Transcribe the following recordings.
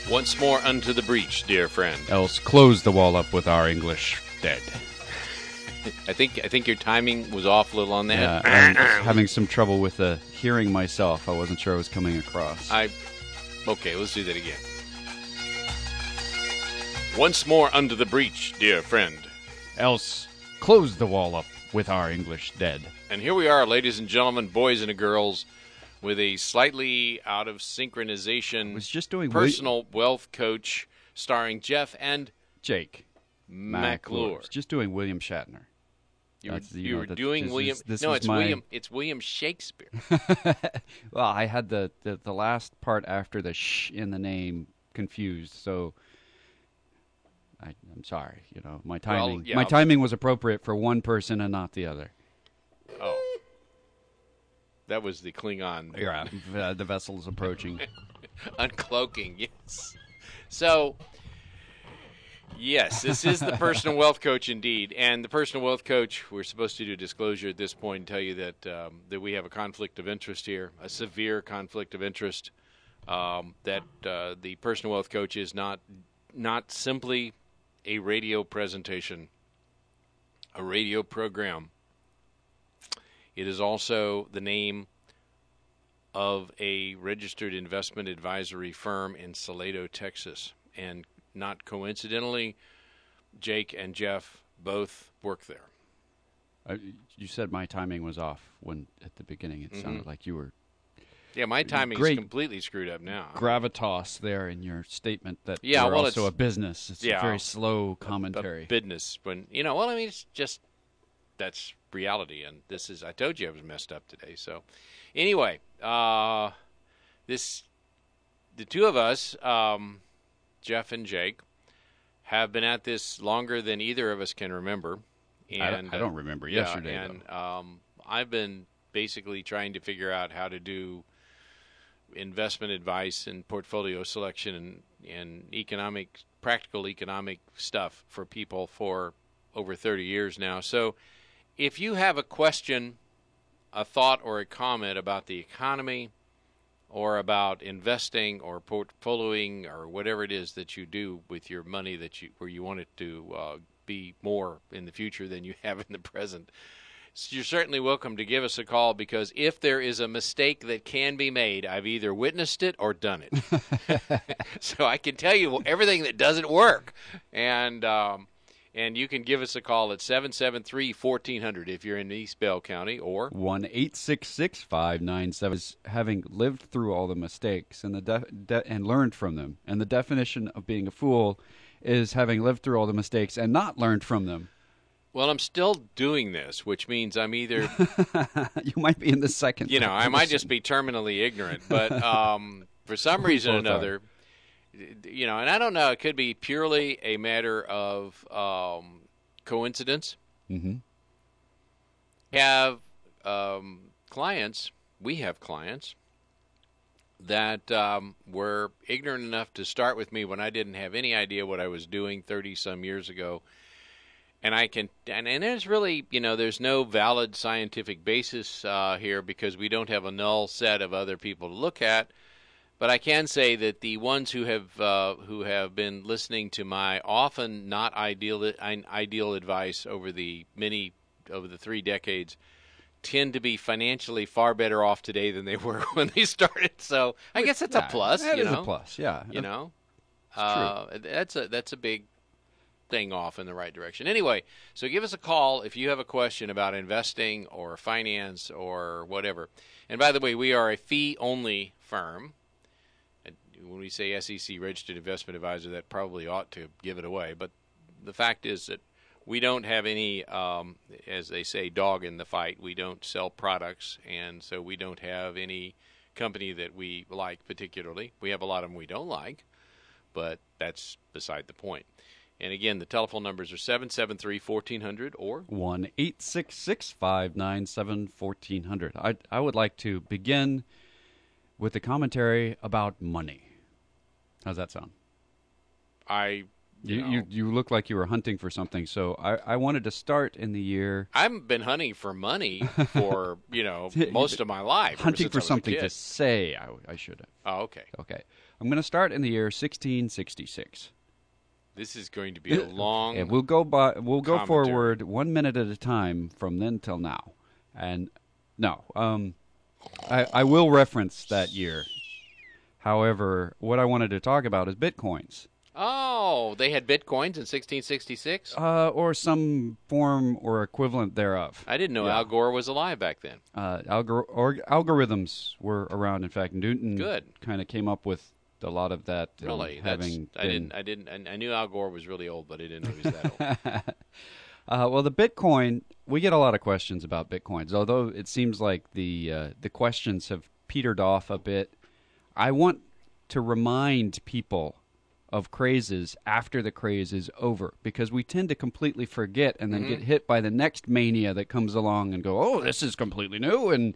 Once more unto the breach, dear friend. Else close the wall up with our English dead. I think your timing was off a little on that. Yeah, I'm just having some trouble with hearing myself. I wasn't sure I was coming across. Okay, let's do that again. Once more unto the breach, dear friend. Else close the wall up with our English dead. And here we are, ladies and gentlemen, boys and girls, with a slightly out of synchronization Was just doing personal wealth coach starring Jeff and Jake McClure. Just doing William Shatner. You were doing William. It's William Shakespeare. Well, I had the last part after the sh in the name confused, so I'm sorry. My timing. Well, yeah. My timing was appropriate for one person and not the other. Oh, that was the Klingon. Yeah, the vessel's approaching. Uncloaking, yes. So, yes, this is the personal wealth coach indeed. And the personal wealth coach, we're supposed to do disclosure at this point and tell you that we have a conflict of interest here, a severe conflict of interest, that the personal wealth coach is not simply a radio presentation, a radio program. It is also the name of a registered investment advisory firm in Salado, Texas. And not coincidentally, Jake and Jeff both work there. You said my timing was off when at the beginning. It sounded like you were. Yeah, my timing is completely screwed up now. Gravitas there in your statement that we're also a business. It's a very slow commentary. A business. It's just that's reality. And this is, I told you I was messed up today. So anyway, the two of us, Jeff and Jake, have been at this longer than either of us can remember. And I don't remember yesterday. And I've been basically trying to figure out how to do investment advice and portfolio selection and practical economic stuff for people for over 30 years now. So if you have a question, a thought, or a comment about the economy or about investing or portfolioing or whatever it is that you do with your money where you want it to be more in the future than you have in the present, you're certainly welcome to give us a call, because if there is a mistake that can be made, I've either witnessed it or done it. So I can tell you everything that doesn't work. And you can give us a call at 773-1400 if you're in East Bell County, or 1-866-597. Having lived through all the mistakes and and learned from them. And the definition of being a fool is having lived through all the mistakes and not learned from them. Well, I'm still doing this, which means I'm either... You might be in the second. I might just be terminally ignorant. But for some reason or another, and I don't know, it could be purely a matter of coincidence. Mm-hmm. We have clients that were ignorant enough to start with me when I didn't have any idea what I was doing 30-some years ago. And there's really, there's no valid scientific basis here, because we don't have a null set of other people to look at. But I can say that the ones who have been listening to my often not ideal advice over the 3 decades tend to be financially far better off today than they were when they started. So I guess that's a plus. That is a plus, yeah. It's true. That's a big thing off in the right direction. Anyway, so give us a call if you have a question about investing or finance or whatever. And by the way, we are a fee-only firm. And when we say SEC registered investment advisor, that probably ought to give it away. But the fact is that we don't have any, as they say, dog in the fight. We don't sell products, and so we don't have any company that we like particularly. We have a lot of them we don't like, but that's beside the point. And again, the telephone numbers are 773-1400 or 1-866-597-1400. I would like to begin with a commentary about money. How's that sound? You look like you were hunting for something, so I wanted to start in the year. I've been hunting for money for most of my life. Hunting for something to say. I should have. Oh, okay. Okay. I'm going to start in the year 1666. This is going to be a long. And we'll go commentary. forward 1 minute at a time from then till now. And no, I will reference that year. However, what I wanted to talk about is Bitcoins. Oh, they had Bitcoins in 1666? Or some form or equivalent thereof. I didn't know Al Gore was alive back then. Algorithms were around. In fact, Newton Good. kind of came up with a lot of that. Really? I knew Al Gore was really old, but I didn't know he was that old. Well, the Bitcoin, we get a lot of questions about Bitcoins, although it seems like the questions have petered off a bit. I want to remind people of crazes after the craze is over, because we tend to completely forget and then get hit by the next mania that comes along and go, oh, this is completely new, and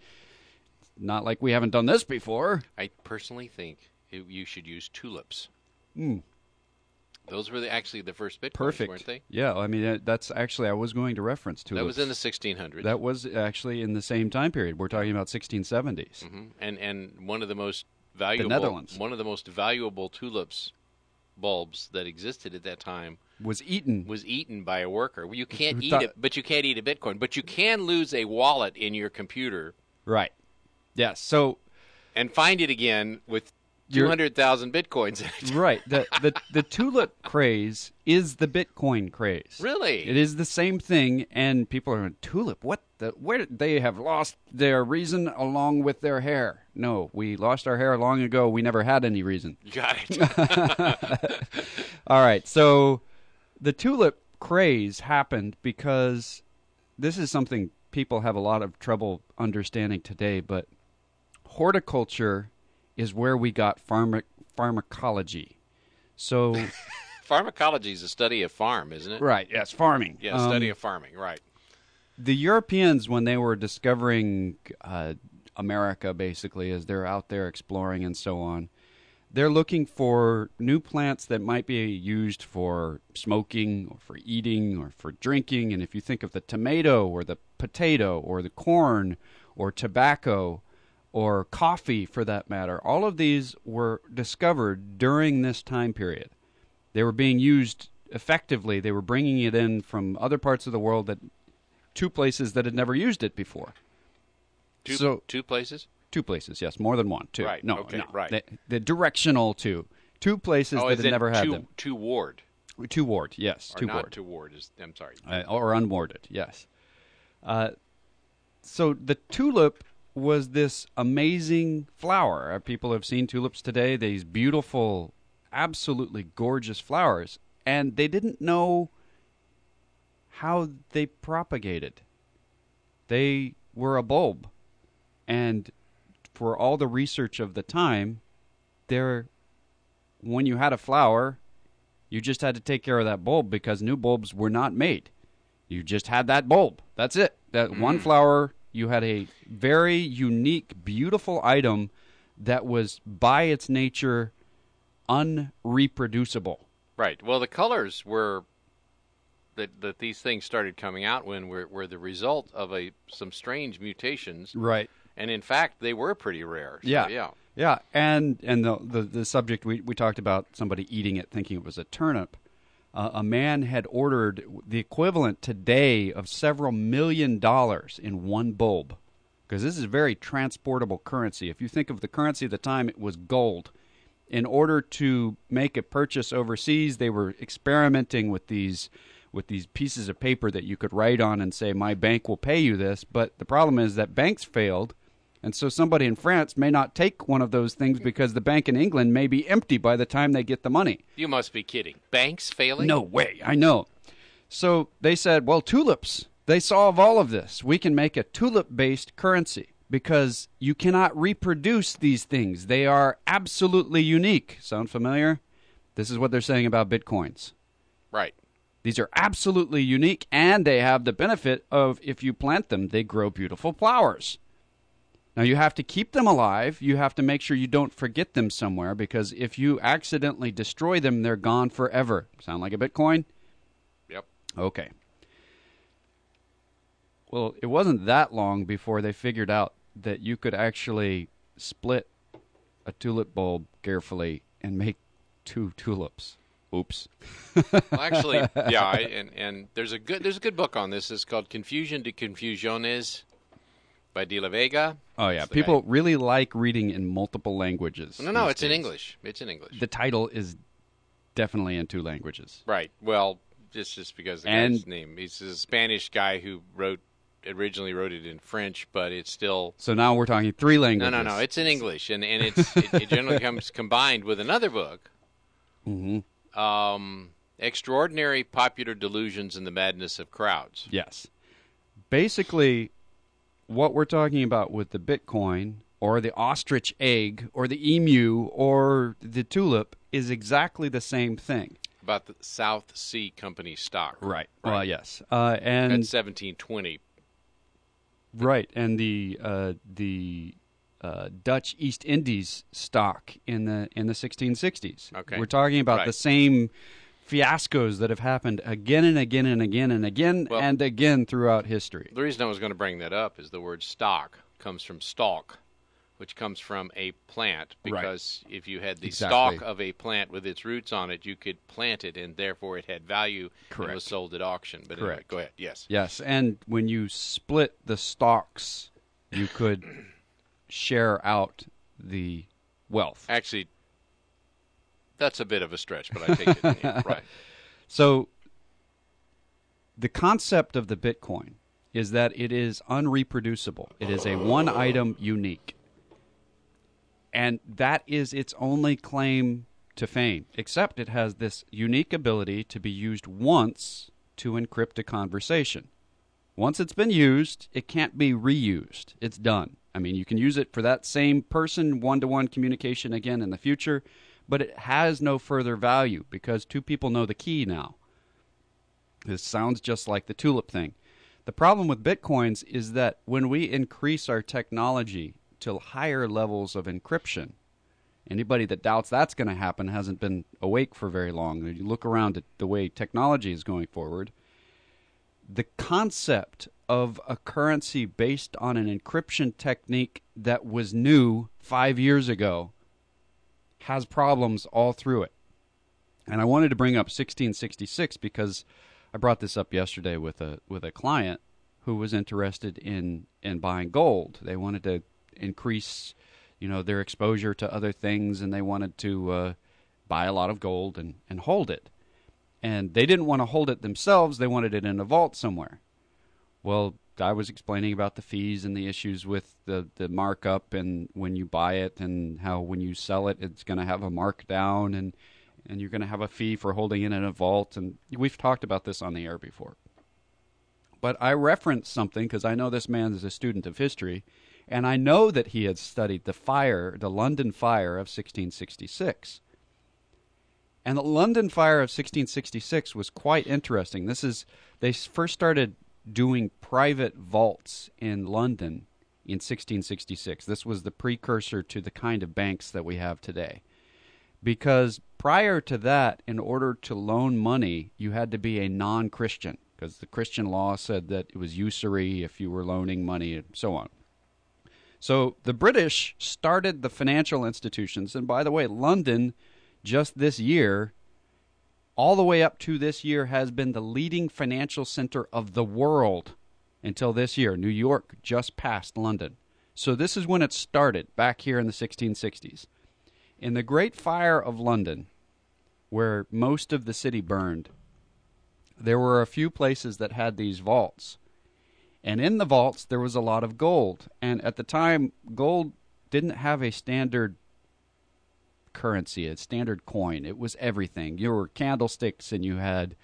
not like we haven't done this before. I personally think you should use tulips. Mm. Those were actually the first Bitcoins, Perfect. weren't they? Yeah, I mean, that's actually, I was going to reference tulips. That was in the 1600s. That was actually in the same time period. We're talking about 1670s. Mm-hmm. And one of the most valuable, the Netherlands. One of the most valuable tulips bulbs that existed at that time was eaten by a worker. You can't eat it, but you can't eat a Bitcoin. But you can lose a wallet in your computer. Right. Yes. So, and find it again with 200,000 Bitcoins in it. Right. The tulip craze is the Bitcoin craze. Really? It is the same thing, and people are going, tulip, where did they have lost their reason along with their hair? No, we lost our hair long ago. We never had any reason. Got it. All right. So the tulip craze happened because this is something people have a lot of trouble understanding today, but horticulture is where we got pharmacology. So pharmacology is a study of farm, isn't it? Right, yes, farming. Yeah, study of farming, right. The Europeans, when they were discovering America, basically, as they're out there exploring and so on, they're looking for new plants that might be used for smoking or for eating or for drinking. And if you think of the tomato or the potato or the corn or tobacco or coffee, for that matter, all of these were discovered during this time period. They were being used effectively. They were bringing it in from other parts of the world to places that had never used it before. Two places? 2 places, yes. More than one, 2. Right, no, okay, no. right. The directional 2. 2 places that had never had them. To ward. To ward, yes. Or to not ward. to ward. I'm sorry. Or unwarded, yes. So the tulip was this amazing flower. People have seen tulips today, these beautiful, absolutely gorgeous flowers, and they didn't know how they propagated. They were a bulb, and for all the research of the time, when you had a flower, you just had to take care of that bulb because new bulbs were not made. You just had that bulb. That's it. That one flower, you had a very unique, beautiful item that was by its nature unreproducible. Right. Well, the colors were that these things started coming out when were the result of some strange mutations. Right. And in fact, they were pretty rare. So, yeah. Yeah. And the subject we talked about, somebody eating it thinking it was a turnip. A man had ordered the equivalent today of several $1 million in one bulb, because this is very transportable currency. If you think of the currency at the time, it was gold. In order to make a purchase overseas, they were experimenting with these pieces of paper that you could write on and say, my bank will pay you this. But the problem is that banks failed, and so somebody in France may not take one of those things because the bank in England may be empty by the time they get the money. You must be kidding. Banks failing? No way. I know. So they said, well, tulips, they solve all of this. We can make a tulip-based currency because you cannot reproduce these things. They are absolutely unique. Sound familiar? This is what they're saying about Bitcoins. Right. These are absolutely unique, and they have the benefit of, if you plant them, they grow beautiful flowers. Now, you have to keep them alive. You have to make sure you don't forget them somewhere, because if you accidentally destroy them, they're gone forever. Sound like a Bitcoin? Yep. Okay. Well, it wasn't that long before they figured out that you could actually split a tulip bulb carefully and make 2 tulips. Oops. Well, actually, yeah, and there's a good book on this. It's called Confusion de Confusiones by De La Vega. Oh, yeah. People really like reading in multiple languages. No, it's in English. It's in English. The title is definitely in 2 languages. Right. Well, just because the guy's name. He's a Spanish guy who originally wrote it in French, but it's still... So now we're talking 3 languages. No. It's in English, and it generally comes combined with another book. Mm-hmm. Extraordinary Popular Delusions and the Madness of Crowds. Yes. Basically, what we're talking about with the Bitcoin or the ostrich egg or the emu or the tulip is exactly the same thing. About the South Sea Company stock. Right. Well, yes. And at 1720. Right, and the Dutch East Indies stock in the 1660s. Okay. We're talking about the same fiascos that have happened again and again and again and again and again throughout history. The reason I was going to bring that up is the word stock comes from stalk, which comes from a plant, because if you had the stalk of a plant with its roots on it, you could plant it, and therefore it had value and was sold at auction. But anyway, go ahead. Yes. Yes, and when you split the stalks, you could share out the wealth. Actually, that's a bit of a stretch, but I take it. Yeah, right. So the concept of the Bitcoin is that it is unreproducible. It is a one-item unique. And that is its only claim to fame, except it has this unique ability to be used once to encrypt a conversation. Once it's been used, it can't be reused. It's done. I mean, you can use it for that same person, one-to-one communication again in the future, but it has no further value because 2 people know the key now. This sounds just like the tulip thing. The problem with Bitcoins is that when we increase our technology to higher levels of encryption, anybody that doubts that's going to happen hasn't been awake for very long. You look around at the way technology is going forward, the concept of a currency based on an encryption technique that was new 5 years ago has problems all through it. And I wanted to bring up 1666 because I brought this up yesterday with a client who was interested in buying gold. They wanted to increase, their exposure to other things, and they wanted to buy a lot of gold and hold it. And they didn't want to hold it themselves. They wanted it in a vault somewhere. Well, I was explaining about the fees and the issues with the markup and when you buy it and how when you sell it, it's going to have a markdown and you're going to have a fee for holding it in a vault. And we've talked about this on the air before. But I referenced something because I know this man is a student of history, and I know that he had studied the London Fire of 1666. And the London Fire of 1666 was quite interesting. They first started doing private vaults in London in 1666. This was the precursor to the kind of banks that we have today. Because prior to that, in order to loan money, you had to be a non-Christian, because the Christian law said that it was usury if you were loaning money and so on. So the British started the financial institutions, and by the way, London, just this year, all the way up to this year, has been the leading financial center of the world until this year. New York just passed London. So this is when it started, back here in the 1660s. In the Great Fire of London, where most of the city burned, there were a few places that had these vaults. And in the vaults, there was a lot of gold. And at the time, gold didn't have a standard currency, a standard coin. It was everything. You were candlesticks, and you had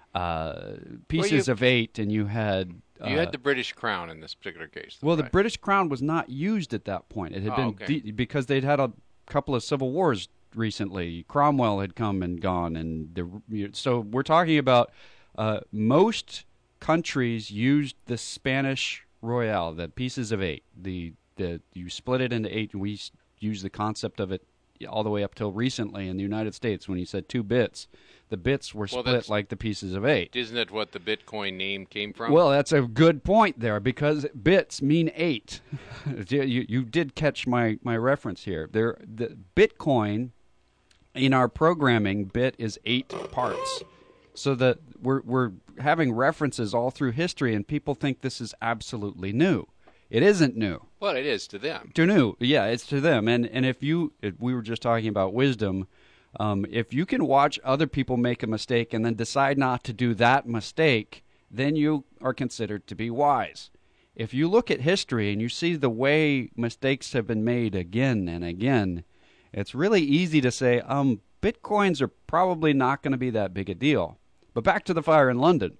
pieces of 8, and you had... you had the British crown in this particular case. Well, the British crown was not used at that point. It had been... because they'd had a couple of civil wars recently. Cromwell had come and gone, and so we're talking about most countries used the Spanish Royale, the pieces of 8. You split it into 8, and we use the concept of it all the way up till recently in the United States when you said 2 bits. The bits were split like the pieces of 8. Isn't that what the Bitcoin name came from? Well, that's a good point there, because bits mean 8. You did catch my reference here. The Bitcoin in our programming, bit is 8 parts. So that we're having references all through history, and people think this is absolutely new. It isn't new. Well, it is to them. Yeah, it's to them. And if we were just talking about wisdom, if you can watch other people make a mistake and then decide not to do that mistake, then you are considered to be wise. If you look at history and you see the way mistakes have been made again and again, it's really easy to say, Bitcoins are probably not going to be that big a deal. But back to the fire in London.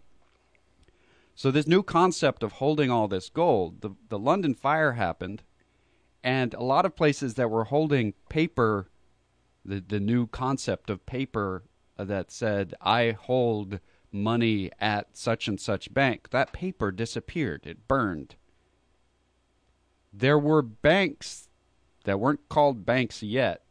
So this new concept of holding all this gold, the London fire happened, and a lot of places that were holding paper, the new concept of paper that said, I hold money at such and such bank, that paper disappeared. It burned. There were banks that weren't called banks yet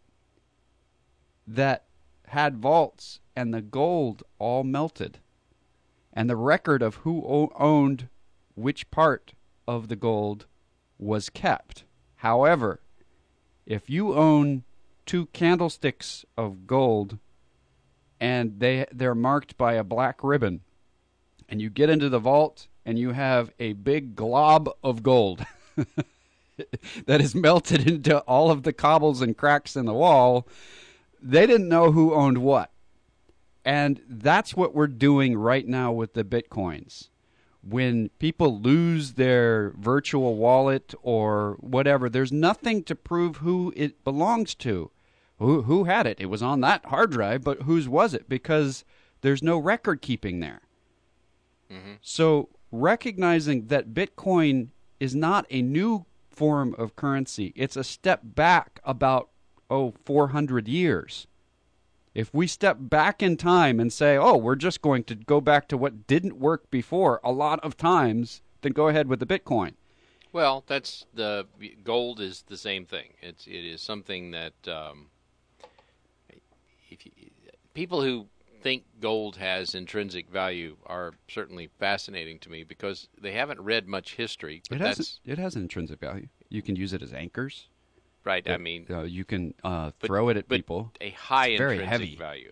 that had vaults, and the gold all melted. And the record of who owned which part of the gold was kept. However, if you own 2 candlesticks of gold and they're marked by a black ribbon, and you get into the vault and you have a big glob of gold that is melted into all of the cobbles and cracks in the wall, they didn't know who owned what. And that's what we're doing right now with the Bitcoins. When people lose their virtual wallet or whatever, there's nothing to prove who it belongs to. Who had it? It was on that hard drive, but whose was it? Because there's no record keeping there. Mm-hmm. So recognizing that Bitcoin is not a new form of currency, it's a step back about 400 years. If we step back in time and say, we're just going to go back to what didn't work before a lot of times, then go ahead with the Bitcoin. Well, that's the gold is the same thing. It is something that people who think gold has intrinsic value are certainly fascinating to me because they haven't read much history. It has an intrinsic value. You can use it as anchors. Right, I mean... you can throw it at people. A high intrinsic heavy value.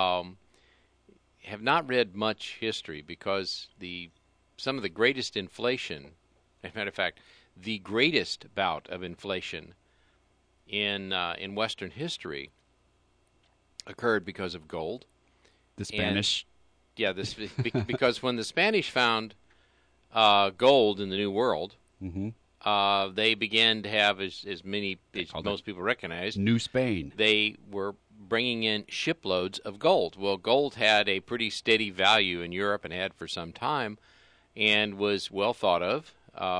Have not read much history because some of the greatest inflation, as a matter of fact, the greatest bout of inflation in Western history occurred because of gold. The Spanish? Because when the Spanish found gold in the New World... Mm-hmm. They began to have, as most people recognize, New Spain. They were bringing in shiploads of gold. Well, gold had a pretty steady value in Europe and had for some time, and was well thought of.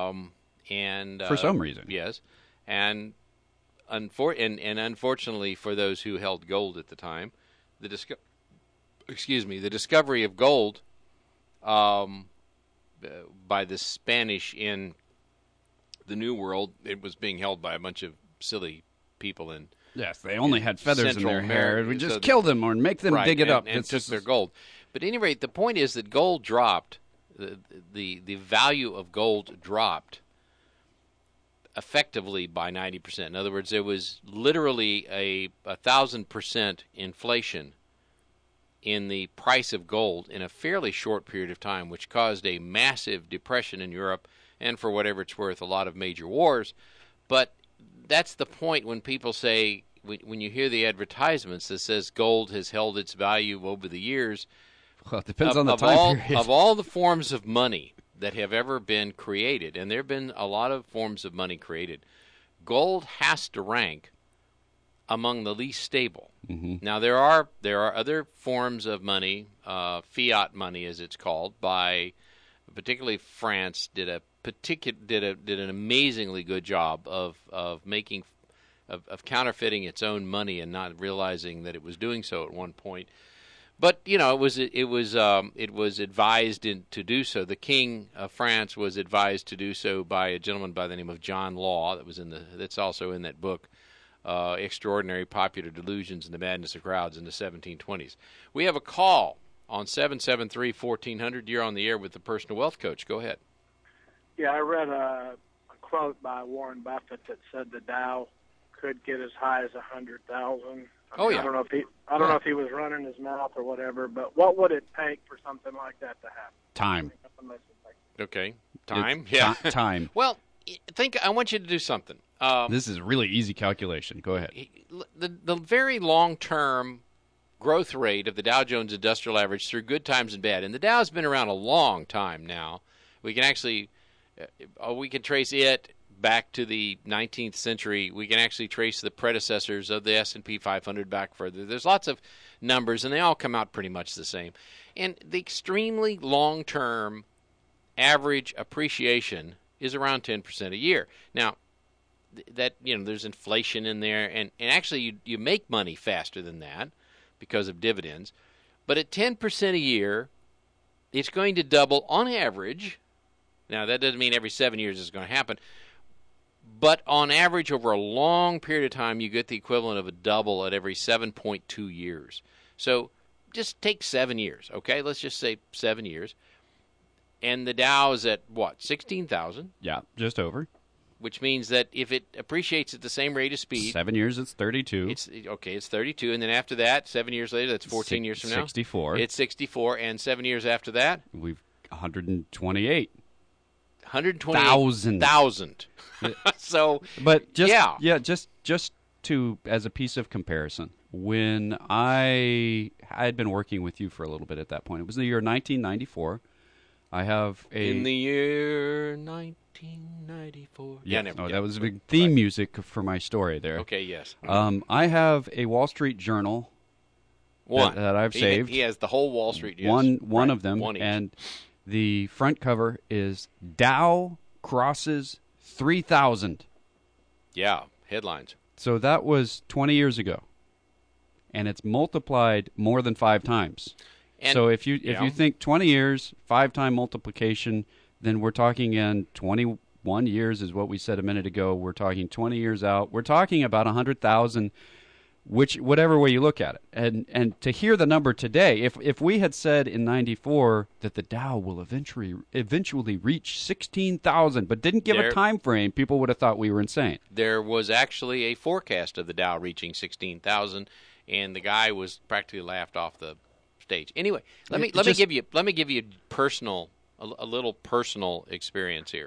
For some reason, yes, and unfortunately for those who held gold at the time, the discovery of gold by the Spanish in the New World, it was being held by a bunch of silly people in. Yes, they only had feathers in their hair. We just so kill them or make them dig it up. And took their gold. But at any rate, the point is that gold dropped. The value of gold dropped effectively by 90%. In other words, there was literally a 1,000% inflation in the price of gold in a fairly short period of time, which caused a massive depression in Europe and, for whatever it's worth, a lot of major wars. But that's the point when people say, when you hear the advertisements that says gold has held its value over the years. Well, it depends on the time period. Of all the forms of money that have ever been created, and there have been a lot of forms of money created, gold has to rank among the least stable. Mm-hmm. Now, there are other forms of money, fiat money as it's called, particularly France did an amazingly good job of counterfeiting its own money and not realizing that it was doing so at one point. But it was advised to do so. The King of France was advised to do so by a gentleman by the name of John Law. That's also in that book, Extraordinary Popular Delusions and the Madness of Crowds in the 1720s. We have a call on 773-1400. You're on the air with the Personal Wealth Coach. Go ahead. Yeah, I read a quote by Warren Buffett that said the Dow could get as high as 100,000. Oh, yeah. I don't know if he was running his mouth or whatever, but what would it take for something like that to happen? Time. Okay. Time? Time. Well, I want you to do something. This is really easy calculation. Go ahead. The very long-term growth rate of the Dow Jones Industrial Average through good times and bad, and the Dow's been around a long time now. We can actually we can trace it back to the 19th century. We can actually trace the predecessors of the S&P 500 back further. There's lots of numbers, and they all come out pretty much the same. And the extremely long-term average appreciation is around 10% a year. Now, that there's inflation in there, and actually you make money faster than that because of dividends. But at 10% a year, it's going to double on average. Now, that doesn't mean every 7 years it's going to happen. But on average, over a long period of time, you get the equivalent of a double at every 7.2 years. So just take 7 years, okay? Let's just say 7 years. And the Dow is at, what, 16,000? Yeah, just over. Which means that if it appreciates at the same rate of speed... 7 years, it's 32. It's 32. And then after that, 7 years later, that's 14 years from now. 64. It's 64. And 7 years after that? We've 128. 128,000. So, but just to as a piece of comparison, when I had been working with you for a little bit at that point, it was the year 1994. I have in the year 1994. That was the theme music for my story there. Okay, yes. I have a Wall Street Journal that I've saved. He has the whole Wall Street. Yes. One of them, and the front cover is Dow crosses 3,000. Yeah, headlines. So that was 20 years ago, and it's multiplied more than 5 times. And so if you think 20 years, 5-time multiplication, then we're talking in 21 years is what we said a minute ago. We're talking 20 years out. We're talking about 100,000. Whatever way you look at it, and to hear the number today, if we had said in '94 that the Dow will eventually reach 16,000, but didn't give a time frame, people would have thought we were insane. There was actually a forecast of the Dow reaching 16,000, and the guy was practically laughed off the stage. Anyway, let me give you a little personal experience here.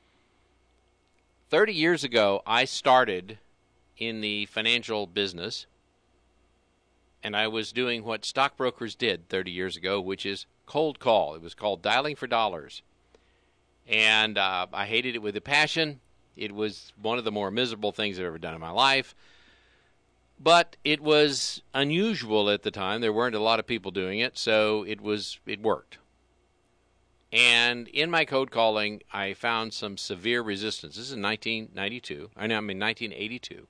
30 years ago, I started in the financial business, and I was doing what stockbrokers did 30 years ago, which is cold call. It was called dialing for dollars. And I hated it with a passion. It was one of the more miserable things I've ever done in my life. But it was unusual at the time. There weren't a lot of people doing it, so it worked. And in my code calling, I found some severe resistance. This is 1982.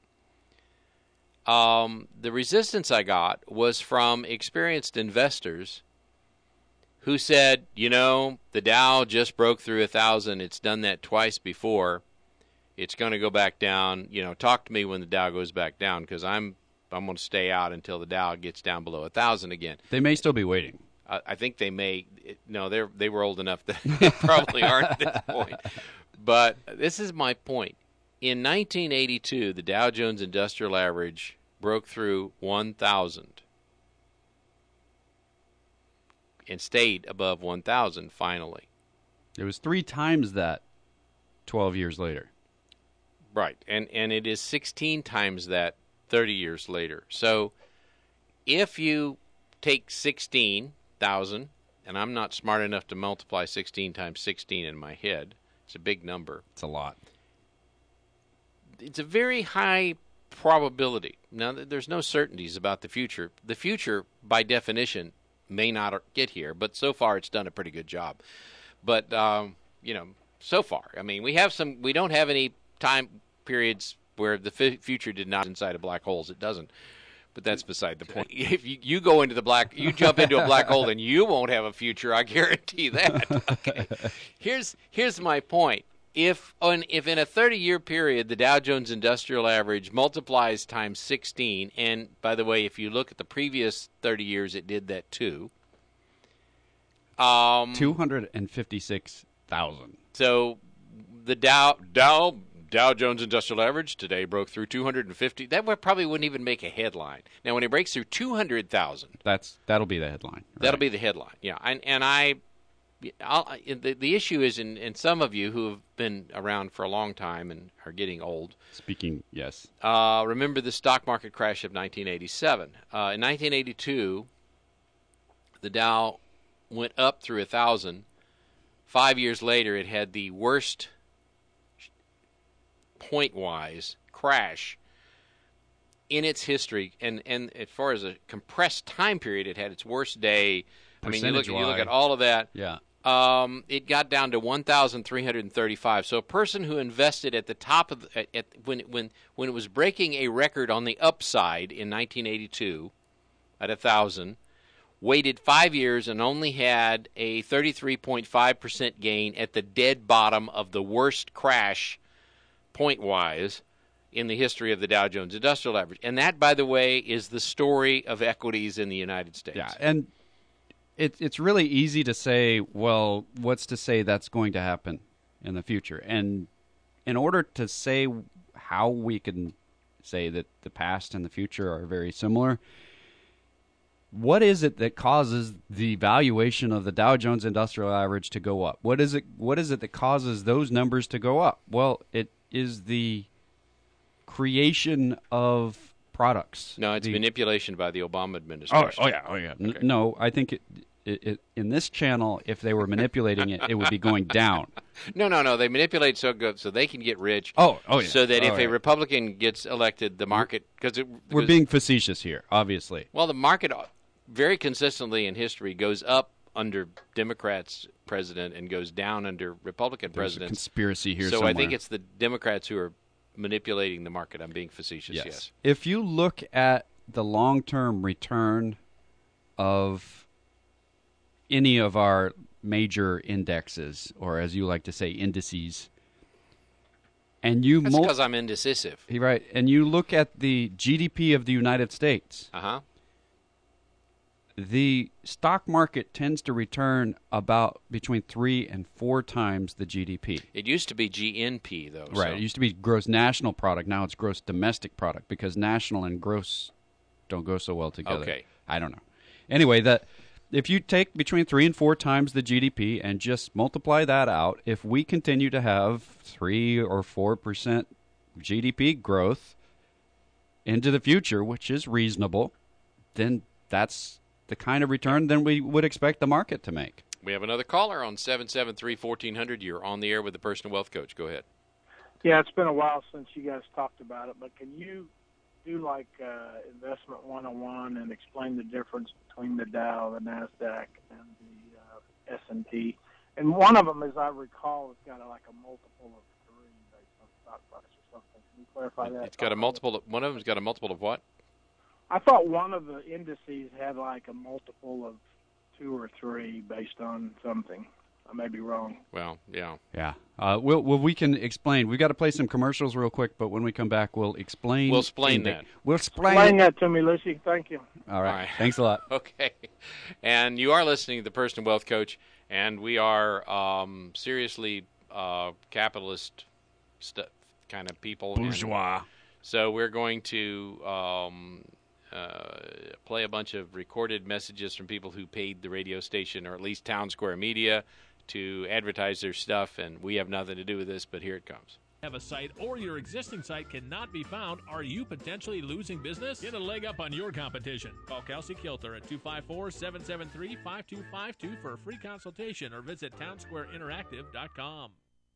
The resistance I got was from experienced investors who said, the Dow just broke through 1,000. It's done that twice before. It's going to go back down. Talk to me when the Dow goes back down, because I'm going to stay out until the Dow gets down below 1,000 again. They may still be waiting. I think they may. No, they were old enough that they probably aren't at this point. But this is my point. In 1982, the Dow Jones Industrial Average broke through 1,000 and stayed above 1,000 finally. It was 3 times that 12 years later. Right, and it is 16 times that 30 years later. So if you take 16,000, and I'm not smart enough to multiply 16 times 16 in my head. It's a big number. It's a lot. It's a very high probability. Now, there's no certainties about the future. The future, by definition, may not get here, but so far it's done a pretty good job. But, so far, I mean, we don't have any time periods where the future did not inside of black holes. It doesn't. But that's beside the point. If you go into you jump into a black hole, then you won't have a future. I guarantee that. Okay. Here's my point. If in a 30-year period the Dow Jones Industrial Average multiplies times 16, and by the way, if you look at the previous 30 years, it did that too. 256,000. So the Dow Dow Jones Industrial Average today broke through 250. That probably wouldn't even make a headline. Now, when it breaks through 200,000, that'll be the headline. Right? That'll be the headline. Yeah, the issue is, in some of you who have been around for a long time and are getting old. Speaking, yes. Remember the stock market crash of 1987. In 1982, the Dow went up through 1,000. 5 years later, it had the worst point-wise crash in its history, and as far as a compressed time period, it had its worst day. I mean, you look at all of that. Yeah. It got down to 1,335. So a person who invested at the top of when it was breaking a record on the upside in 1982 at 1,000, waited 5 years and only had a 33.5% gain at the dead bottom of the worst crash point-wise in the history of the Dow Jones Industrial Average. And that, by the way, is the story of equities in the United States. Yeah, and it's really easy to say, well, what's to say that's going to happen in the future? And in order to say how we can say that the past and the future are very similar, what is it that causes the valuation of the Dow Jones Industrial Average to go up? What is it that causes those numbers to go up? Well, it is the creation of products. No, it's manipulation by the Obama administration. Oh yeah. Okay. No, I think it in this channel, if they were manipulating it, it would be going down. No. They manipulate so good so they can get rich. Oh yeah. So that if a Republican gets elected, the market we're being facetious here, obviously. Well, the market very consistently in history goes up under Democrats president and goes down under Republican presidents. There's a conspiracy here. So somewhere. I think it's the Democrats who are manipulating the market. I'm being facetious. Yes. If you look at the long-term return of any of our major indexes, or as you like to say, indices, and you that's because I'm indecisive. Right, and you look at the GDP of the United States. The stock market tends to return about between 3 and 4 times the GDP. It used to be GNP, though. Right. So. It used to be gross national product. Now it's gross domestic product because national and gross don't go so well together. Okay. I don't know. Anyway, if you take between 3 and 4 times the GDP and just multiply that out, if we continue to have 3 or 4% GDP growth into the future, which is reasonable, then that's the kind of return then we would expect the market to make. We have another caller on 773-1400. You're on the air with the Personal Wealth Coach. Go ahead. Yeah, it's been a while since you guys talked about it, but can you do like Investment 101 and explain the difference between the Dow, the NASDAQ, and the S&P? And one of them, as I recall, has got like a multiple of 3 based on stock price or something. Can you clarify that? It's got a multiple. One of them's got a multiple of what? I thought one of the indices had like a multiple of 2 or 3 based on something. I may be wrong. Well, yeah. Yeah. We can explain. We've got to play some commercials real quick, but when we come back, we'll explain. We'll explain that. We'll explain that to me, Lucy. Thank you. All right. Thanks a lot. Okay. And you are listening to the Personal Wealth Coach, and we are seriously capitalist kind of people. Bourgeois. And so we're going to play a bunch of recorded messages from people who paid the radio station, or at least Town Square Media, to advertise their stuff, and we have nothing to do with this, but here it comes. Have a site or your existing site cannot be found? Are you potentially losing business? Get a leg up on your competition. Call Kelsey Kilter at 254-773-5252 for a free consultation, or visit townsquareinteractive.com.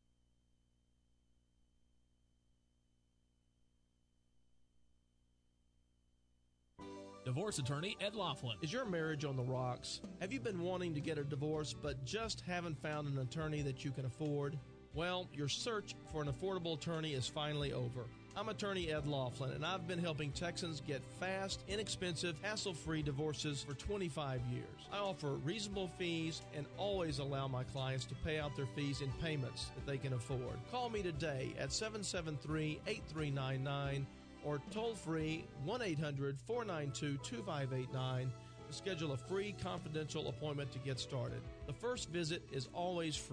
Divorce attorney Ed Laughlin. Is your marriage on the rocks? Have you been wanting to get a divorce but just haven't found an attorney that you can afford? Well, your search for an affordable attorney is finally over. I'm attorney Ed Laughlin, and I've been helping Texans get fast, inexpensive, hassle-free divorces for 25 years. I offer reasonable fees and always allow my clients to pay out their fees in payments that they can afford. Call me today at 773-8399 or toll-free 1-800-492-2589 to schedule a free confidential appointment to get started. The first visit is always free.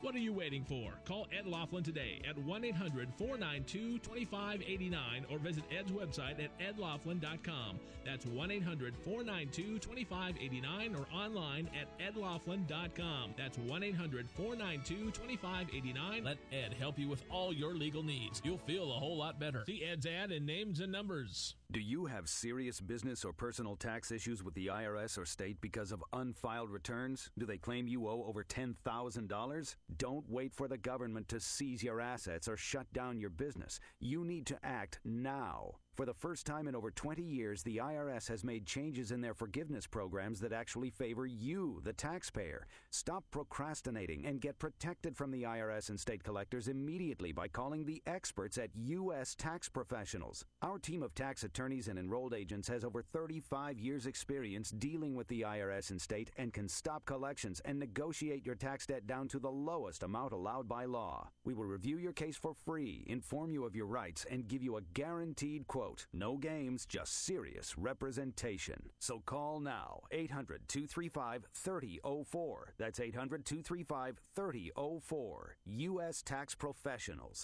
What are you waiting for? Call Ed Laughlin today at 1-800-492-2589 or visit Ed's website at edlaughlin.com. That's 1-800-492-2589 or online at edlaughlin.com. That's 1-800-492-2589. Let Ed help you with all your legal needs. You'll feel a whole lot better. See Ed's ad in Names and Numbers. Do you have serious business or personal tax issues with the IRS or state because of unfiled returns? Do they claim you owe over $10,000? Don't wait for the government to seize your assets or shut down your business. You need to act now. For the first time in over 20 years, the IRS has made changes in their forgiveness programs that actually favor you, the taxpayer. Stop procrastinating and get protected from the IRS and state collectors immediately by calling the experts at U.S. Tax Professionals. Our team of tax attorneys and enrolled agents has over 35 years' experience dealing with the IRS and state and can stop collections and negotiate your tax debt down to the lowest amount allowed by law. We will review your case for free, inform you of your rights, and give you a guaranteed quote. No games, just serious representation. So call now, 800-235-3004. That's 800-235-3004. U.S. Tax Professionals,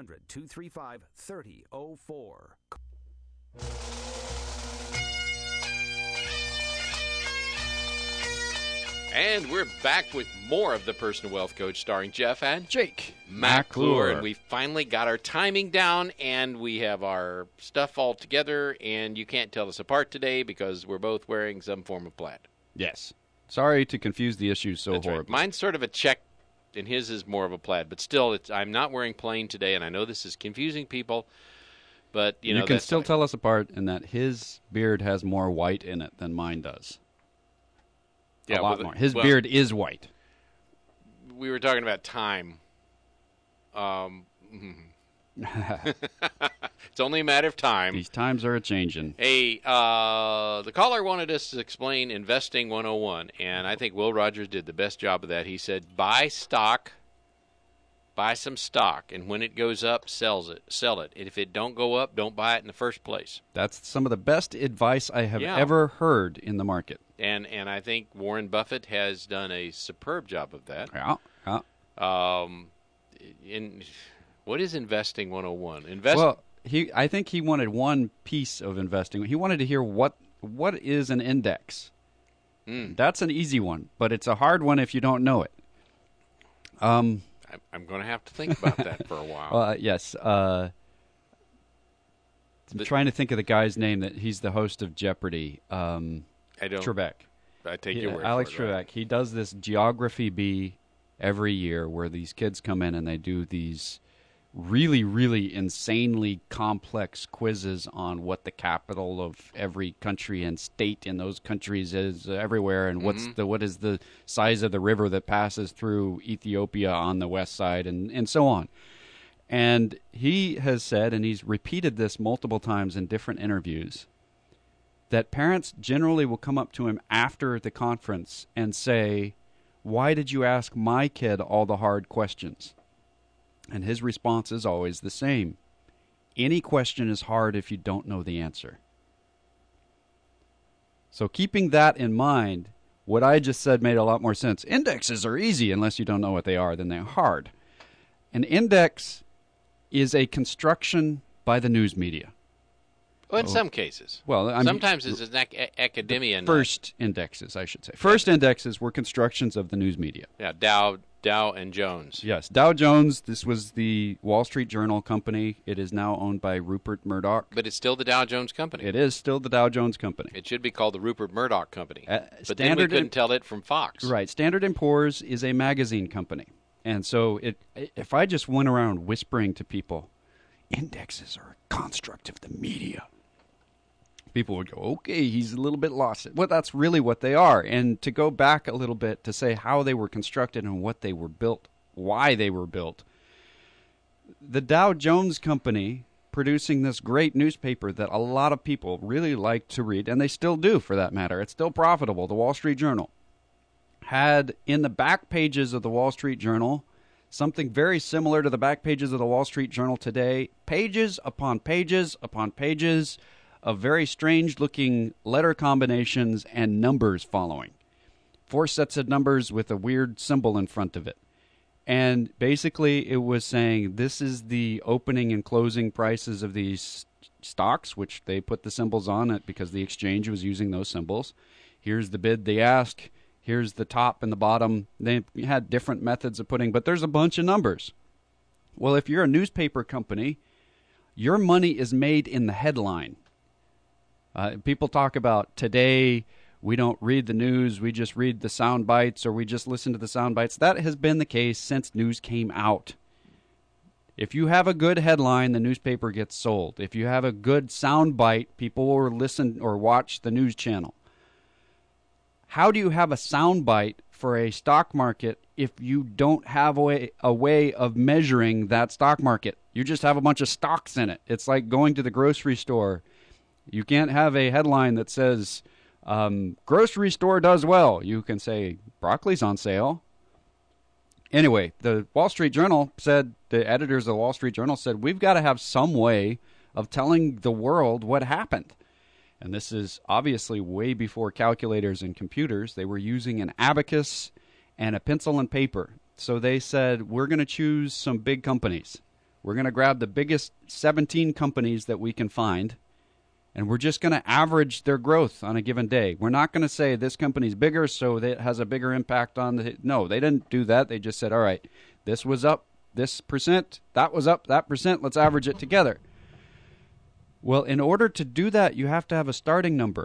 800-235-3004. And we're back with more of the Personal Wealth Coach starring Jeff and Jake McClure. And we finally got our timing down, and we have our stuff all together, and you can't tell us apart today because we're both wearing some form of plaid. Yes. Sorry to confuse the issues so That's horribly. Right. Mine's sort of a check, and his is more of a plaid. But still, I'm not wearing plain today, and I know this is confusing people, but you can still tell us apart in that his beard has more white in it than mine does. Yeah, a lot more. His beard is white. We were talking about time. It's only a matter of time. These times are a-changing. Hey, the caller wanted us to explain Investing 101, and I think Will Rogers did the best job of that. He said, buy stock, buy some stock, and when it goes up, sell it. And if it don't go up, don't buy it in the first place. That's some of the best advice I have ever heard in the market. And I think Warren Buffett has done a superb job of that. Yeah. What is Investing 101? Well, I think he wanted one piece of investing. He wanted to hear what is an index. That's an easy one, but it's a hard one if you don't know it. I'm going to have to think about that for a while. Yes. I'm trying to think of the guy's name. That he's the host of Jeopardy. Trebek. I take your word Alex for it. Trebek. Right? He does this Geography Bee every year where these kids come in and they do these really, really insanely complex quizzes on what the capital of every country and state in those countries is everywhere, and what is the size of the river that passes through Ethiopia on the west side, and so on. And he has said, and he's repeated this multiple times in different interviews, that parents generally will come up to him after the conference and say, "Why did you ask my kid all the hard questions?" And his response is always the same. Any question is hard if you don't know the answer. So keeping that in mind, what I just said made a lot more sense. Indexes are easy unless you don't know what they are, then they're hard. An index is a construction by the news media. Well, in some cases. Well, sometimes it's an academia. First indexes, I should say. First indexes were constructions of the news media. Yeah, Dow and Jones. Yes, Dow Jones. This was the Wall Street Journal company. It is now owned by Rupert Murdoch. But it's still the Dow Jones Company. It is still the Dow Jones Company. It should be called the Rupert Murdoch Company. But then we couldn't tell it from Fox. Right. Standard & Poor's is a magazine company. And so if I just went around whispering to people, indexes are a construct of the media, people would go, okay, he's a little bit lost. Well, that's really what they are. And to go back a little bit to say how they were constructed and what they were built, why they were built. The Dow Jones Company, producing this great newspaper that a lot of people really like to read, and they still do for that matter. It's still profitable, the Wall Street Journal, had in the back pages of the Wall Street Journal something very similar to the back pages of the Wall Street Journal today, pages upon pages upon pages of very strange-looking letter combinations and numbers following. 4 sets of numbers with a weird symbol in front of it. And basically it was saying this is the opening and closing prices of these stocks, which they put the symbols on it because the exchange was using those symbols. Here's the bid, the ask. Here's the top and the bottom. They had different methods of putting, but there's a bunch of numbers. Well, if you're a newspaper company, your money is made in the headline. People talk about today, we don't read the news, we just read the sound bites, or we just listen to the sound bites. That has been the case since news came out. If you have a good headline, the newspaper gets sold. If you have a good sound bite, people will listen or watch the news channel. How do you have a sound bite for a stock market if you don't have a way of measuring that stock market? You just have a bunch of stocks in it. It's like going to the grocery store. You can't have a headline that says, grocery store does well. You can say, broccoli's on sale. Anyway, the Wall Street Journal said, the editors of the Wall Street Journal said, we've got to have some way of telling the world what happened. And this is obviously way before calculators and computers. They were using an abacus and a pencil and paper. So they said, we're going to choose some big companies. We're going to grab the biggest 17 companies that we can find, and we're just going to average their growth on a given day. We're not going to say this company's bigger, so that has a bigger impact on the... No, they didn't do that. They just said, all right, this was up this percent, that was up that percent, let's average it together. Well, in order to do that, you have to have a starting number.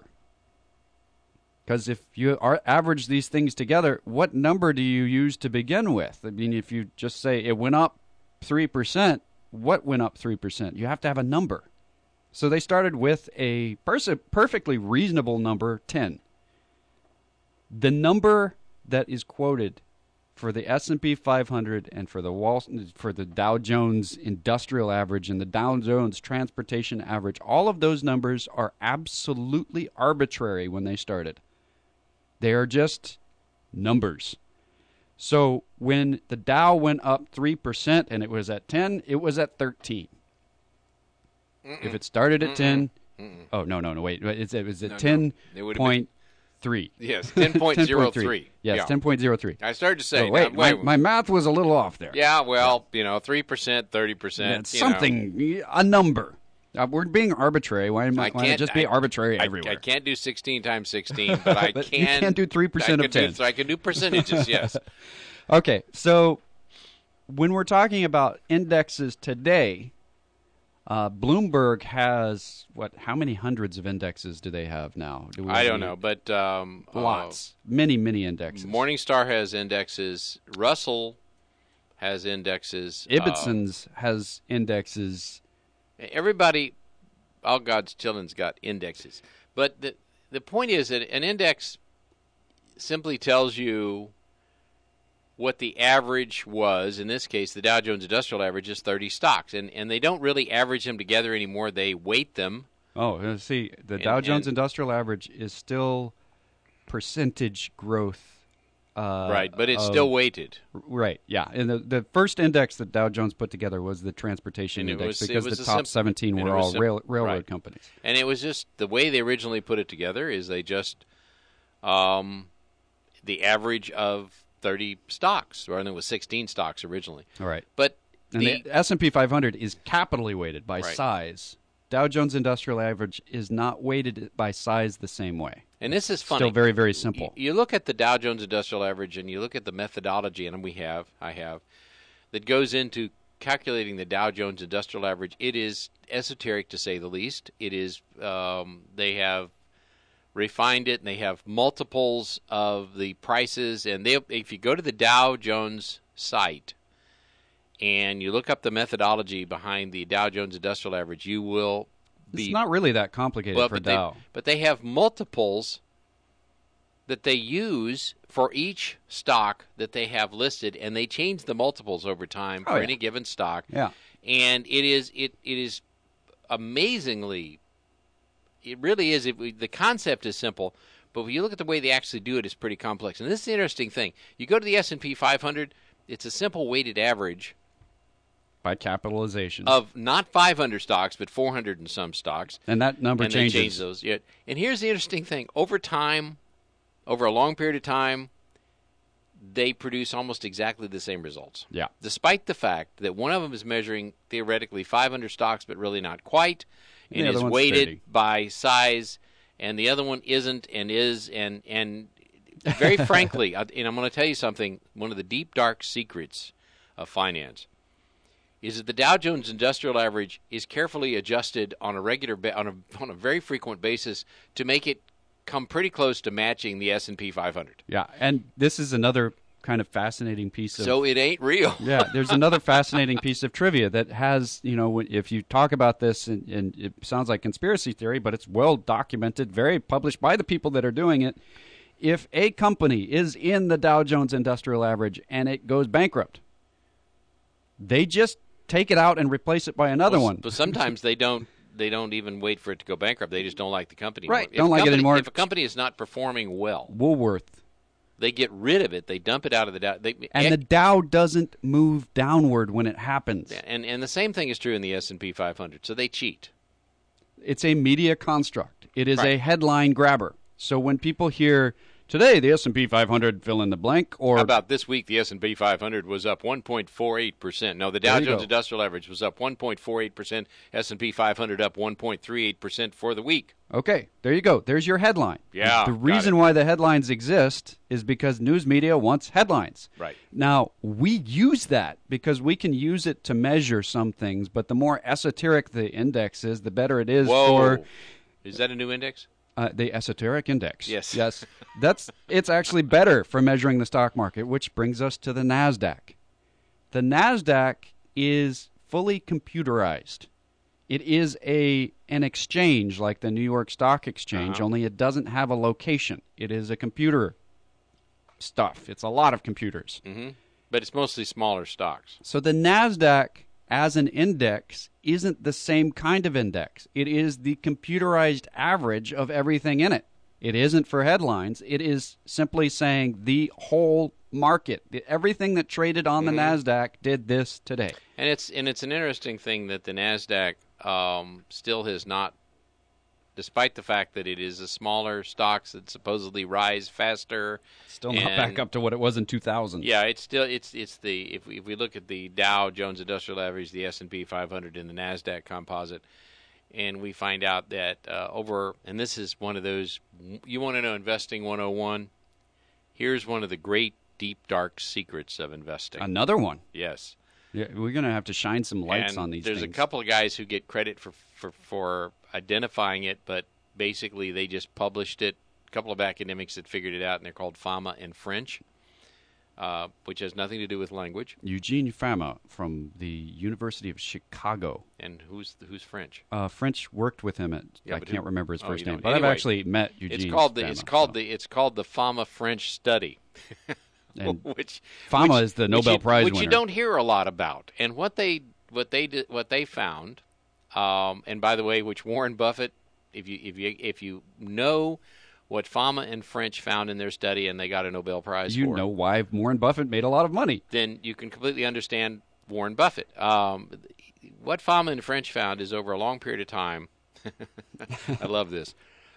Because if you average these things together, what number do you use to begin with? I mean, if you just say it went up 3%, what went up 3%? You have to have a number. So they started with a perfectly reasonable number, 10. The number that is quoted for the S&P 500 and for the Dow Jones Industrial Average and the Dow Jones Transportation Average, all of those numbers are absolutely arbitrary when they started. They are just numbers. So when the Dow went up 3% and it was at 10, it was at 13. If it started at 10, oh, no, wait. It was at 10.3. Yes, 10.03. Yes, 10.03. I started to say... wait, my math was a little off there. Yeah, well, 3%, 30%. Something, a number. We're being arbitrary. Why might it just be arbitrary everywhere? I can't do 16 times 16, but I but can... You can't do 3% of 10. I can do percentages, yes. Okay, so when we're talking about indexes today... Bloomberg has, how many hundreds of indexes do they have now? I don't know, but... lots. Many indexes. Morningstar has indexes. Russell has indexes. Ibbotson has indexes. Everybody, all God's children's got indexes. But the point is that an index simply tells you what the average was. In this case, the Dow Jones Industrial Average is 30 stocks. And they don't really average them together anymore. They weight them. Oh, see, the Dow Jones Industrial Average is still percentage growth. Right, but it's still weighted. Right, yeah. And the first index that Dow Jones put together was the Transportation Index because the top 17 were all railroad companies. And it was just the way they originally put it together is they just the average of 30 stocks, or I think it was 16 stocks originally. All right. But the S&P 500 is capitally weighted by size. Dow Jones Industrial Average is not weighted by size the same way. And this is funny. Still very, very simple. You look at the Dow Jones Industrial Average and you look at the methodology, and I have, that goes into calculating the Dow Jones Industrial Average. It is esoteric to say the least. It is, they have refined it, and they have multiples of the prices. And if you go to the Dow Jones site and you look up the methodology behind the Dow Jones Industrial Average, you will be... It's not really that complicated for Dow. But they have multiples that they use for each stock that they have listed, and they change the multiples over time for any given stock. Yeah. And it is amazingly... It really is. The concept is simple, but when you look at the way they actually do it, it's pretty complex. And this is the interesting thing. You go to the S&P 500, it's a simple weighted average. By capitalization. Of not 500 stocks, but 400 and some stocks. And that number changes. They change those. Yeah. And here's the interesting thing. Over time, over a long period of time, they produce almost exactly the same results. Yeah. Despite the fact that one of them is measuring theoretically 500 stocks, but really not quite, and The other is one's weighted 30. by size, and the other one isn't and is, and very frankly, and I'm going to tell you something, one of the deep, dark secrets of finance is that the Dow Jones Industrial Average is carefully adjusted on a regular, on a very frequent basis to make it come pretty close to matching the S&P 500. Yeah, and this is another kind of fascinating piece of... So it ain't real. Yeah, there's another fascinating piece of trivia that has, if you talk about this, and it sounds like conspiracy theory, but it's well documented, very published by the people that are doing it. If a company is in the Dow Jones Industrial Average and it goes bankrupt, they just take it out and replace it by another one. But sometimes they don't even wait for it to go bankrupt. They just don't like the company Right, anymore. don't like it anymore. If a company is not performing well, Woolworth. they get rid of it. They dump it out of the Dow. And the Dow doesn't move downward when it happens. And the same thing is true in the S&P 500. So they cheat. It's a media construct. It is Right. a headline grabber. So when people hear, today the S&P 500 fill in the blank, or... How about this week the S&P 500 was up 1.48%. No, the Dow There you Jones go. Industrial Average was up 1.48%. S&P 500 up 1.38% for the week. Okay, there you go. There's your headline. Yeah, The got reason it. why the headlines exist is because news media wants headlines. Right. Now, we use that because we can use it to measure some things, but the more esoteric the index is, the better it is Whoa. for Is that a new index? the esoteric index. Yes. Yes. It's actually better for measuring the stock market, which brings us to the NASDAQ. The NASDAQ is fully computerized. It is an exchange like the New York Stock Exchange, only it doesn't have a location. It is a computer stuff. It's a lot of computers. Mm-hmm. But it's mostly smaller stocks. So the NASDAQ as an index isn't the same kind of index. It is the computerized average of everything in it. It isn't for headlines. It is simply saying the whole market, everything that traded on the NASDAQ did this today. And it's an interesting thing that the NASDAQ still has not, despite the fact that it is a smaller stocks that supposedly rise faster. Still not back up to what it was in 2000. Yeah, it's still it's the if we look at the Dow Jones Industrial Average, the S&P 500, and the NASDAQ Composite, and we find out that and this is one of those, you want to know investing 101? Here's one of the great deep dark secrets of investing. Another one. Yes. Yeah, we're going to have to shine some lights And on these there's things. a couple of guys who get credit for identifying it, but basically they just published it. A couple of academics that figured it out, and they're called Fama and French, which has nothing to do with language. Eugene Fama from the University of Chicago. And who's French? French worked with him at, Yeah, I but can't who- remember his oh, first you don't- name, but anyway, I've actually met Eugene It's called the Fama French Study. And which Fama is the Nobel Prize which winner. you don't hear a lot about. And what they found, and by the way, which Warren Buffett, if you know what Fama and French found in their study, and they got a Nobel Prize for, You know why Warren Buffett made a lot of money. then you can completely understand Warren Buffett. What Fama and French found is over a long period of time. I love this.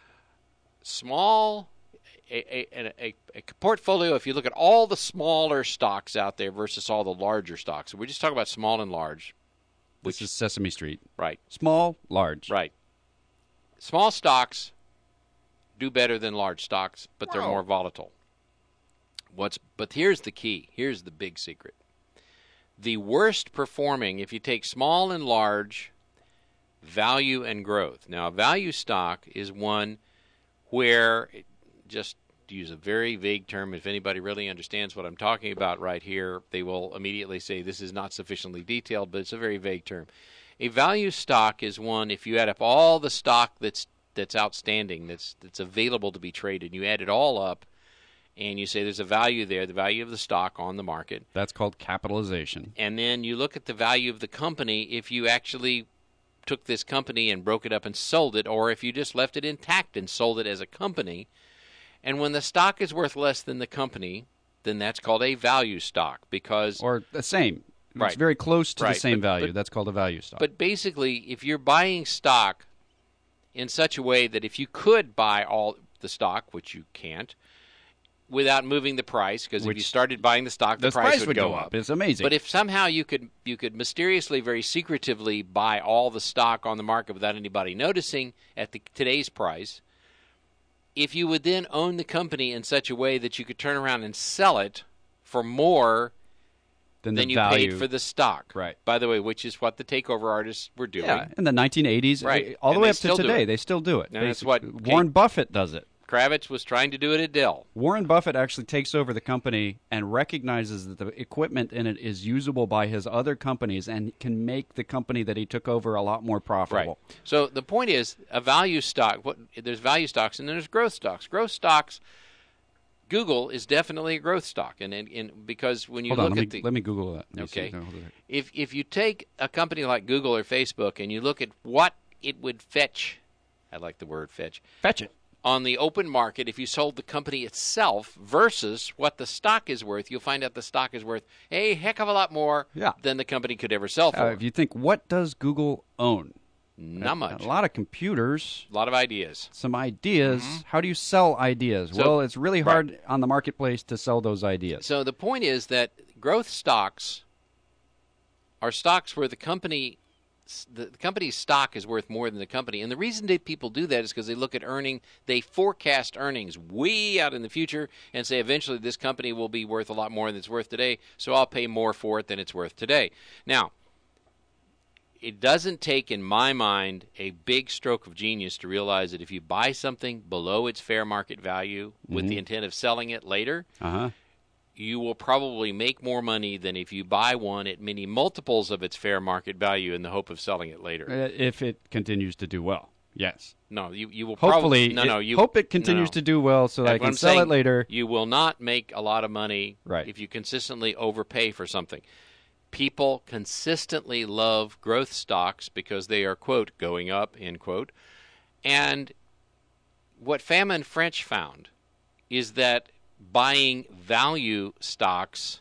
A portfolio, if you look at all the smaller stocks out there versus all the larger stocks, we're just talking about small and large. This is Sesame Street. Right, Small, large. right. Small stocks do better than large stocks, but they're more volatile. But here's the key. Here's the big secret. The worst performing, if you take small and large, value and growth. Now, a value stock is one where, just to use a very vague term, if anybody really understands what I'm talking about right here, they will immediately say this is not sufficiently detailed, but it's a very vague term. A value stock is one, if you add up all the stock that's outstanding, that's available to be traded, you add it all up, and you say there's a value there, the value of the stock on the market. That's called capitalization. And then you look at the value of the company if you actually took this company and broke it up and sold it, or if you just left it intact and sold it as a company. And when the stock is worth less than the company, then that's called a value stock because... Or the same. Right. It's very close to Right, the same but- value. but- That's called a value stock. But basically, if you're buying stock in such a way that if you could buy all the stock, which you can't, without moving the price, because if you started buying the stock, the price would go up. It's amazing. But if somehow you could mysteriously, very secretively buy all the stock on the market without anybody noticing at today's price, if you would then own the company in such a way that you could turn around and sell it for more than you paid for the stock. Right. By the way, which is what the takeover artists were doing. Yeah, in the 1980s, right. all the And way they up to still do today, it. they still do it. And that's what Warren Buffett does it. Kravitz was trying to do it at Dell. Warren Buffett actually takes over the company and recognizes that the equipment in it is usable by his other companies and can make the company that he took over a lot more profitable. Right. So the point is, a value stock, there's value stocks and then there's growth stocks. Growth stocks, Google is definitely a growth stock, and because when you Hold look on, at let me Google that. Okay. If you take a company like Google or Facebook and you look at what it would fetch, I like the word fetch it. On the open market, if you sold the company itself versus what the stock is worth, you'll find out the stock is worth a heck of a lot more than the company could ever sell for. If you think, what does Google own? Not much. A lot of computers. A lot of ideas. Some ideas. Mm-hmm. How do you sell ideas? Well, it's really hard on the marketplace to sell those ideas. So the point is that growth stocks are stocks where the company's stock is worth more than the company. And the reason that people do that is because they look at they forecast earnings way out in the future and say eventually this company will be worth a lot more than it's worth today, so I'll pay more for it than it's worth today. Now, it doesn't take, in my mind, a big stroke of genius to realize that if you buy something below its fair market value with the intent of selling it later, you will probably make more money than if you buy one at many multiples of its fair market value in the hope of selling it later. If it continues to do well, yes. No, you will hopefully. probably... hope it continues to do well so that I can sell it later. You will not make a lot of money if you consistently overpay for something. People consistently love growth stocks because they are, quote, going up, end quote. And what Fama and French found is that buying value stocks,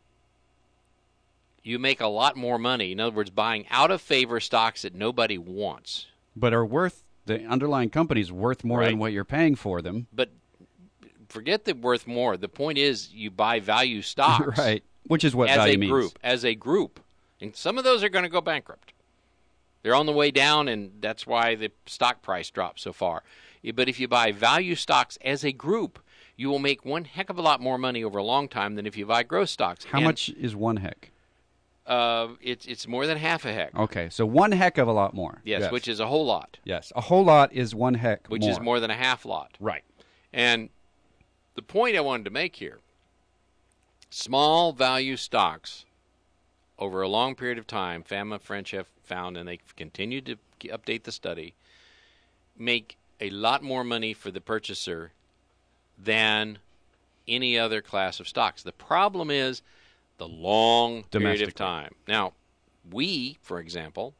you make a lot more money. In other words, buying out-of-favor stocks that nobody wants. But are worth, the underlying company's worth more than what you're paying for them. But forget the worth more. The point is you buy value stocks. Right. Which is what value means. As a group. And some of those are going to go bankrupt. They're on the way down, and that's why the stock price dropped so far. But if you buy value stocks as a group, you will make one heck of a lot more money over a long time than if you buy growth stocks. How much is one heck? It's more than half a heck. Okay, so one heck of a lot more. Yes, which is a whole lot. Yes, a whole lot is one heck which is more than a half lot. Right. And the point I wanted to make here, small value stocks over a long period of time, Fama French have found, and they continue to update the study, make a lot more money for the purchaser than any other class of stocks. The problem is the long period of time. Now, we, for example,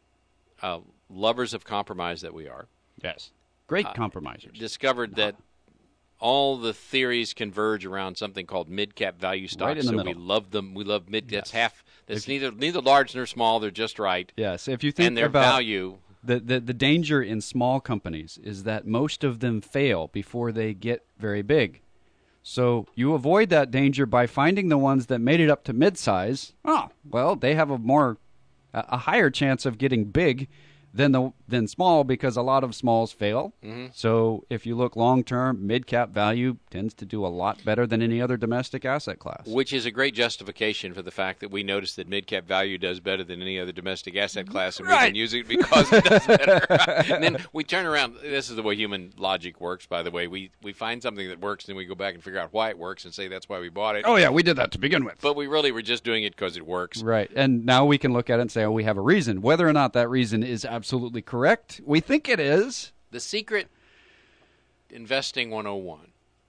lovers of compromise that we are, yes, great compromisers, discovered that all the theories converge around something called mid-cap value stocks. Right in the middle. We love them. We love mid. Yes. That's neither large nor small. They're just right. Yes. If you think and their about value, the danger in small companies is that most of them fail before they get very big. So you avoid that danger by finding the ones that made it up to mid-size. Oh, well, they have a higher chance of getting big than small because a lot of smalls fail. Mm-hmm. So if you look long-term, mid-cap value tends to do a lot better than any other domestic asset class. Which is a great justification for the fact that we noticed that mid-cap value does better than any other domestic asset class, and we've been using it because it does better. And then we turn around. This is the way human logic works, by the way. We find something that works, and then we go back and figure out why it works and say that's why we bought it. Oh, yeah, we did that to begin with. But we really were just doing it because it works. Right. And now we can look at it and say, oh, we have a reason. Whether or not that reason is absolutely correct, we think it is. The secret investing 101.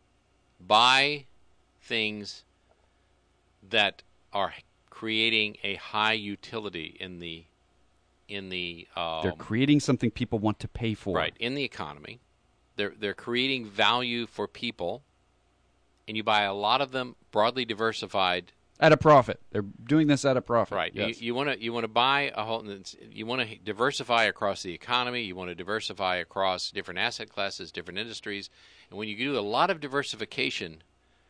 Buy things that are creating a high utility in the they're creating something people want to pay for. Right, in the economy. They're creating value for people, and you buy a lot of them broadly diversified at a profit. They're doing this at a profit. Right. Yes. You want to buy a whole. You want to diversify across the economy. You want to diversify across different asset classes, different industries, and when you do a lot of diversification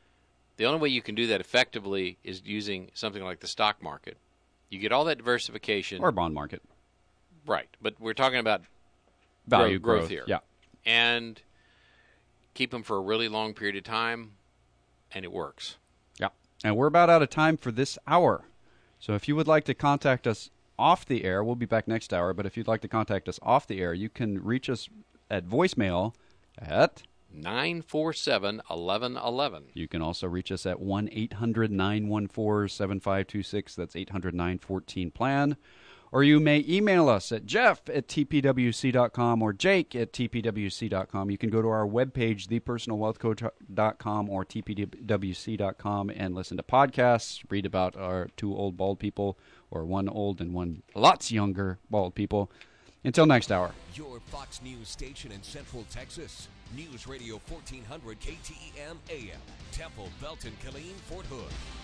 The only way you can do that effectively is using something like the stock market. You get all that diversification. Or bond market. Right. But we're talking about Value growth here. Yeah. And keep them for a really long period of time, and it works. Yeah. And we're about out of time for this hour. So if you would like to contact us off the air, we'll be back next hour, but if you'd like to contact us off the air, you can reach us at voicemail at 947-1111. You can also reach us at 1-800-914-7526. That's 800-914-PLAN. Or you may email us at jeff@tpwc.com or jake@tpwc.com. You can go to our webpage, thepersonalwealthcoach.com or tpwc.com, and listen to podcasts, read about our two old bald people, or one old and one lots younger bald people. Until next hour. Your Fox News station in Central Texas. News Radio 1400 KTEM AM. Temple, Belton, Killeen, Fort Hood.